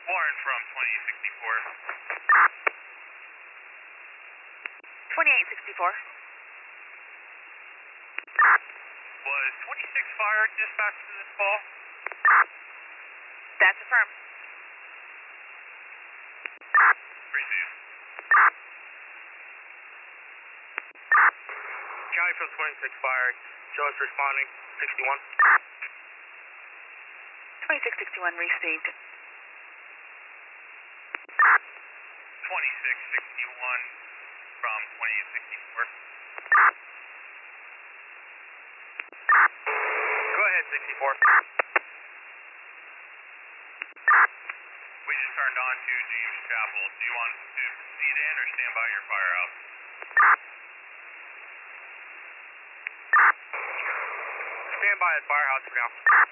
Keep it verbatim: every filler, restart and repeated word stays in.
Warren from twenty-eight sixty-four. twenty-eight sixty-four. Was twenty-six fired dispatch to this call? That's affirmed. Received. County from twenty-six fired. Show us responding. sixty-one. twenty-six sixty-one received. twenty-six sixty-one from twenty-eight sixty-four. Go ahead, sixty-four. We just turned on to James Chapel. Do you want to proceed in or stand by your firehouse? Stand by at firehouse for now.